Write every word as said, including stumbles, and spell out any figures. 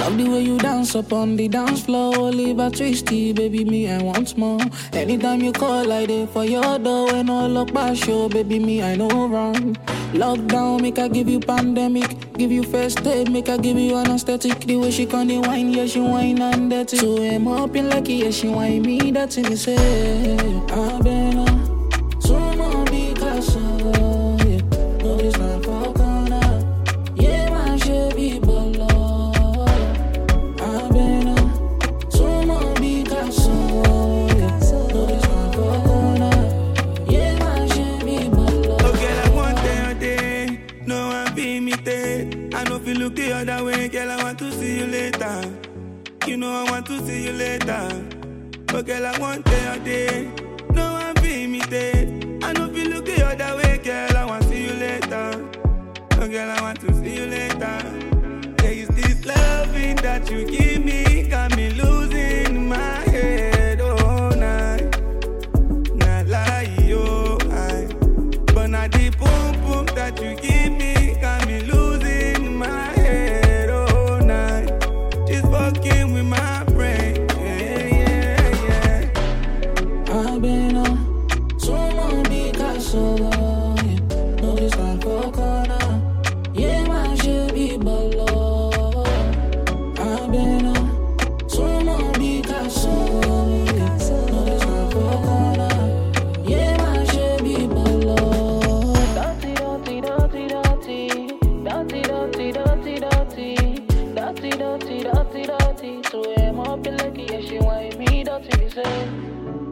Love the way you dance up on the dance floor. Leave a twisty, baby, me, I want more. Anytime you call, I there for your door. When all look by show, baby, me, I know wrong. Lockdown, make I give you pandemic. Give you first aid, make I give you anesthetic. The way she can the wine, yeah, she wine and dirty. So I'm up in lucky, yeah, she wine me, that's in the say. I been a so more because of, yeah. No, it's not for corner. Yeah, my shit be below. I been a so more because of, yeah. No, it's not for corner. Yeah, my shit be below. Okay, I want day or day. No one be me day. I know if you look the other way, girl, I want to see you later. You know I want to see you later. But girl, I want day or day. No one be me day. I know if you look the other way, girl, I want to see you later. Oh girl, I want to see you later. There is this loving that you give me, got me losing my head all night. Not lie, yo, I. But not the boom boom that you give me, got me losing my head all night. It's fucking with my brain, yeah, yeah, yeah. I've been on so long because of love, yeah. No, this not for corner. Yeah, my shit be below. I've been on so long because of love, yeah. No, this not for corner. Yeah, my shit be below. Dirty, dirty, dirty, dirty. Dirty, dirty, dirty, dirty. Dirty, dirty, dirty, dirty. So I'm up in lucky, yeah, she want me dirty, me say.